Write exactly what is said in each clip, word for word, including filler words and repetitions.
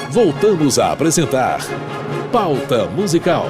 Voltamos a apresentar Pauta Musical.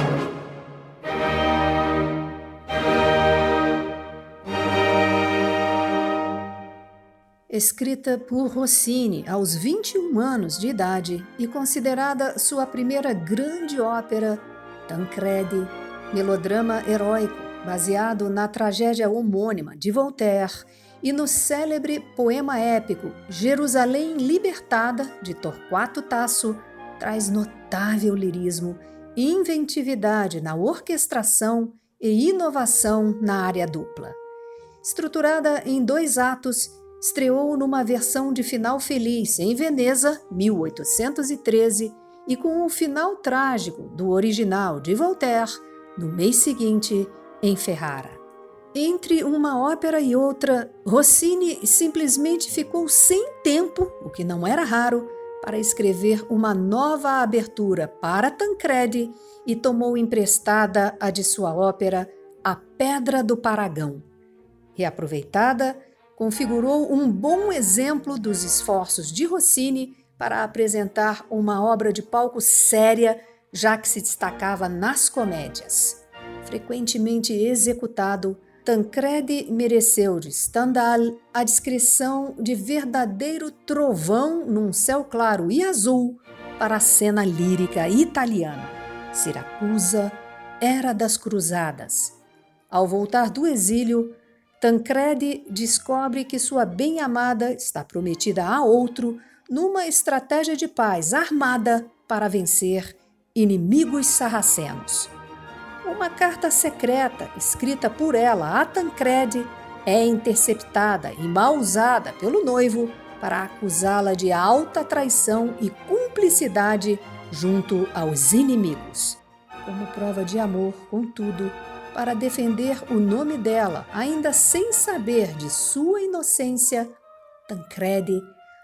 Escrita por Rossini aos vinte e um anos de idade e considerada sua primeira grande ópera, Tancredi, melodrama heróico baseado na tragédia homônima de Voltaire e no célebre poema épico Jerusalém Libertada, de Torquato Tasso, traz notável lirismo e inventividade na orquestração e inovação na área dupla. Estruturada em dois atos, estreou numa versão de final feliz em Veneza, mil oitocentos e treze, e com um final trágico do original de Voltaire, no mês seguinte, em Ferrara. Entre uma ópera e outra, Rossini simplesmente ficou sem tempo, o que não era raro, para escrever uma nova abertura para Tancredi e tomou emprestada a de sua ópera A Pedra do Paragão. Reaproveitada, configurou um bom exemplo dos esforços de Rossini para apresentar uma obra de palco séria, já que se destacava nas comédias. Frequentemente executado, Tancredi mereceu de Stendhal a descrição de verdadeiro trovão num céu claro e azul para a cena lírica italiana. Siracusa, Era das Cruzadas. Ao voltar do exílio, Tancredi descobre que sua bem-amada está prometida a outro numa estratégia de paz armada para vencer inimigos sarracenos. Uma carta secreta escrita por ela a Tancredi é interceptada e mal usada pelo noivo para acusá-la de alta traição e cumplicidade junto aos inimigos. Como prova de amor, contudo, para defender o nome dela, ainda sem saber de sua inocência, Tancredi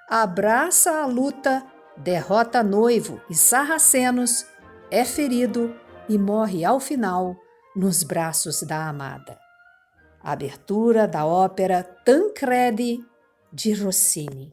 abraça a luta, derrota noivo e sarracenos, é ferido e morre ao final nos braços da amada. Abertura da ópera Tancredi, de Rossini.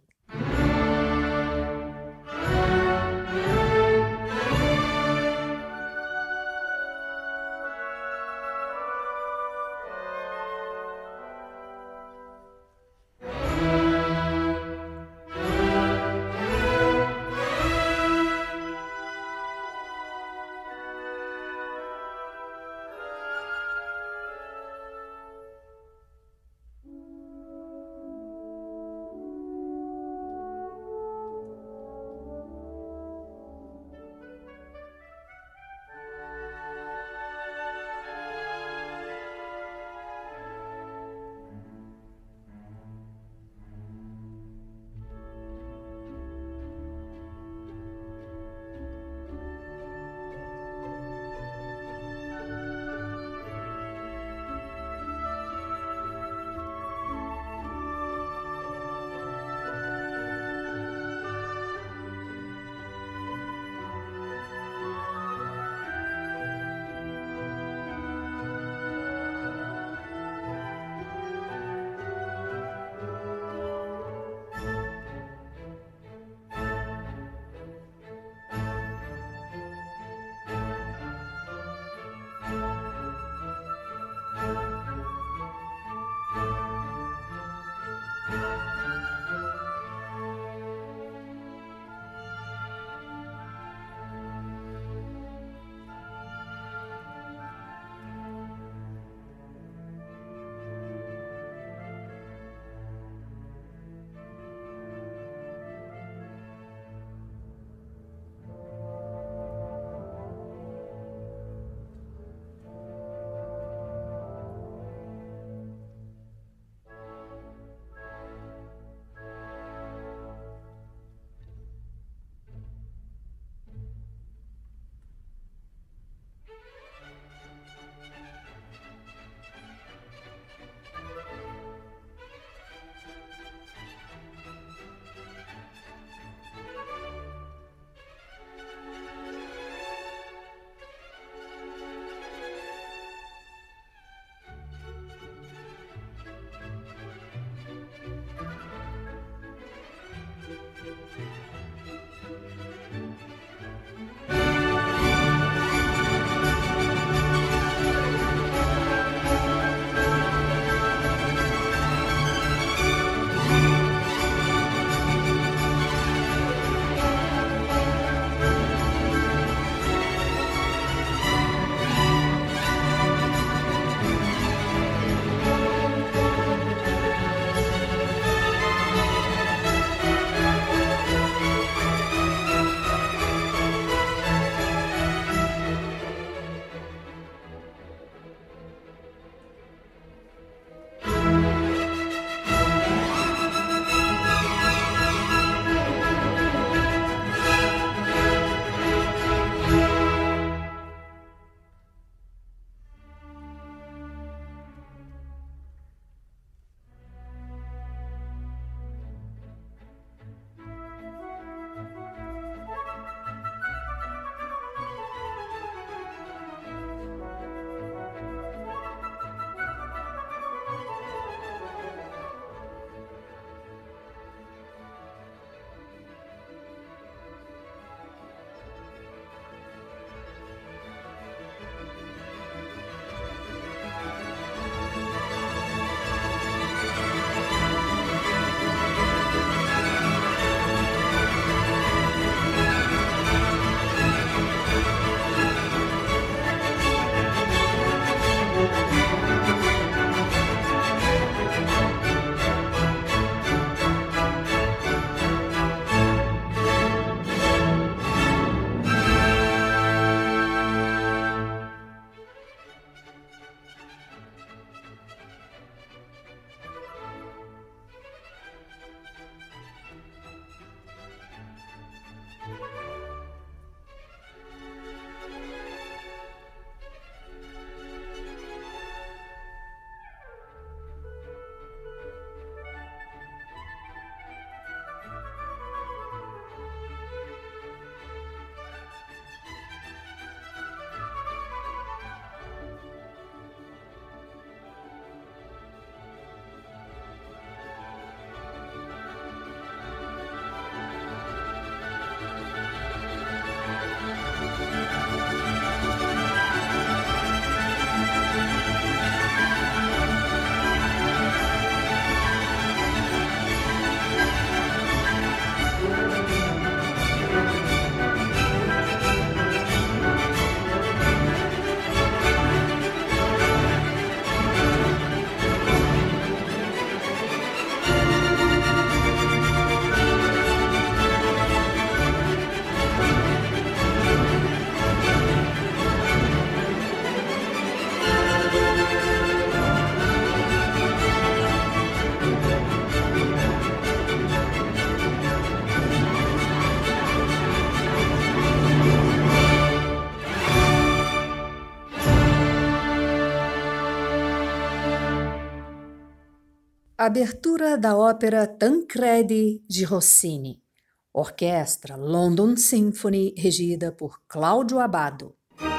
Abertura da ópera Tancredi de Rossini. Orquestra London Symphony, regida por Cláudio Abbado.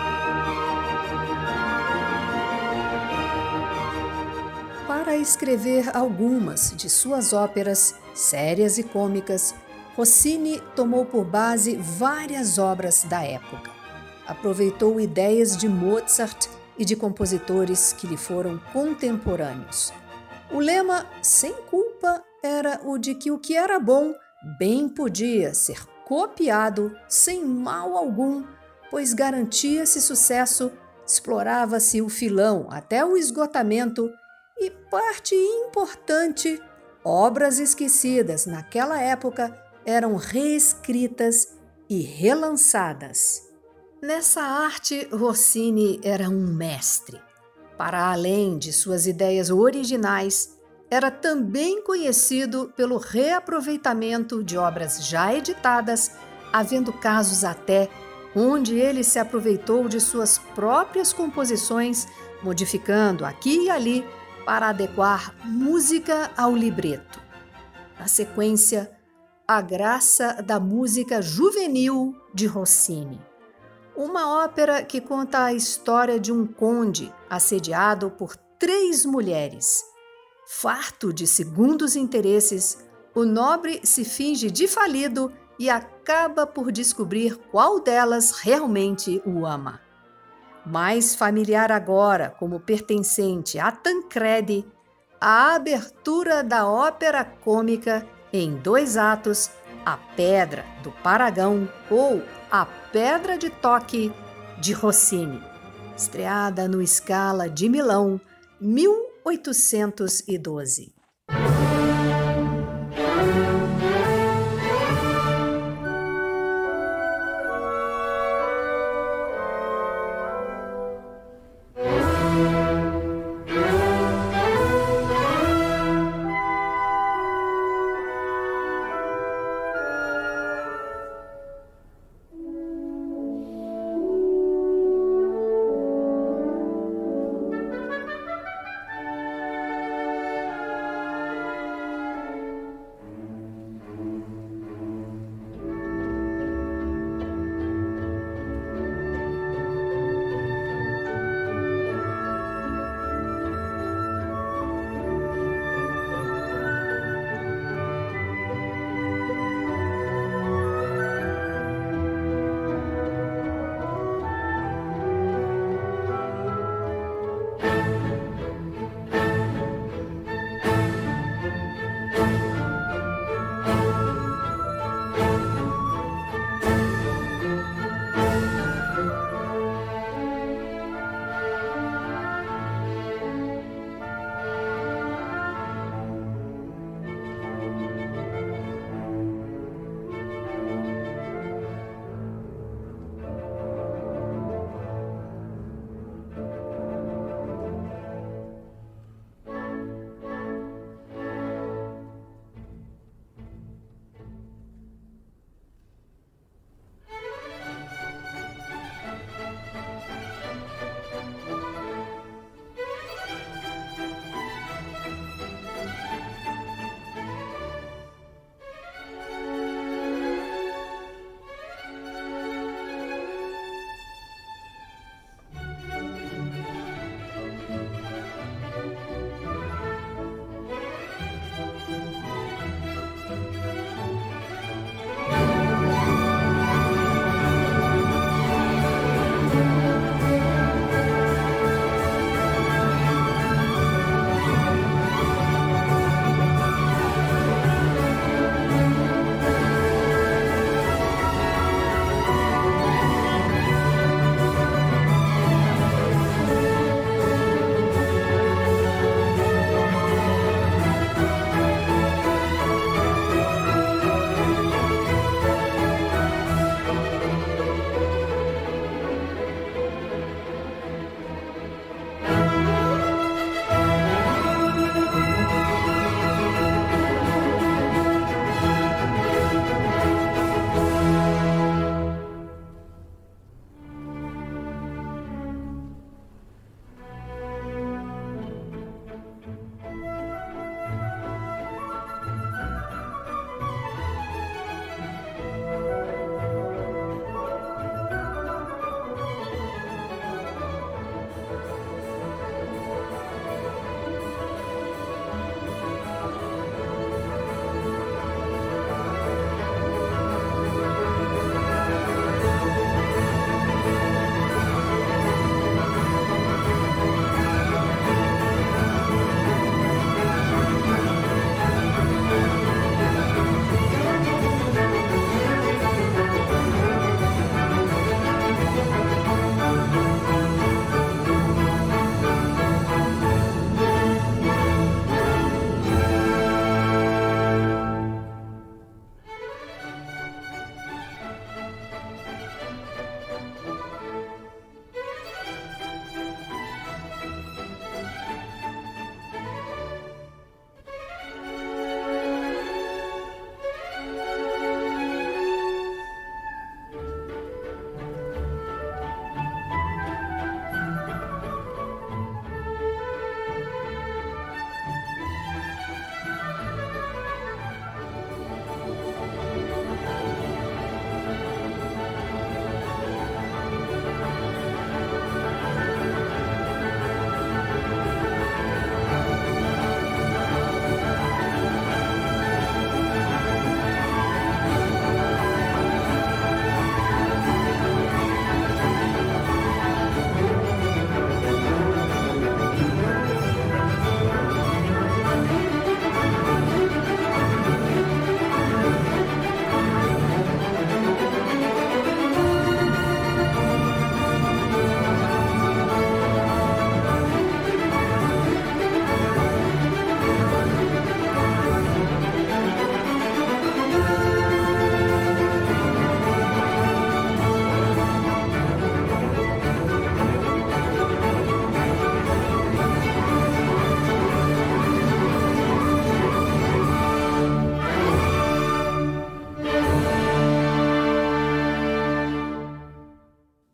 Para escrever algumas de suas óperas, sérias e cômicas, Rossini tomou por base várias obras da época. Aproveitou ideias de Mozart e de compositores que lhe foram contemporâneos. O lema, sem culpa, era o de que o que era bom bem podia ser copiado sem mal algum, pois garantia-se sucesso, explorava-se o filão até o esgotamento e, parte importante, obras esquecidas naquela época eram reescritas e relançadas. Nessa arte, Rossini era um mestre. Para além de suas ideias originais, era também conhecido pelo reaproveitamento de obras já editadas, havendo casos até onde ele se aproveitou de suas próprias composições, modificando aqui e ali para adequar música ao libreto. Na sequência, A Graça da Música Juvenil de Rossini. Uma ópera que conta a história de um conde assediado por três mulheres. Farto de segundos interesses, o nobre se finge de falido e acaba por descobrir qual delas realmente o ama. Mais familiar agora como pertencente a Tancredi, a abertura da ópera cômica em dois atos, A Pedra do Paragão ou A Pedra de Toque de Rossini, estreada no Scala de Milão, mil oitocentos e doze.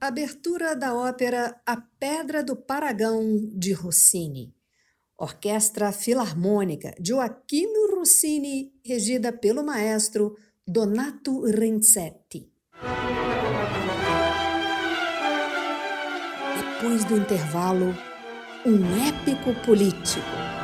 abertura da ópera A Pedra do Paragão, de Rossini. Orquestra Filarmônica Gioacchino Rossini, regida pelo maestro Donato Renzetti. Depois do intervalo, um épico político.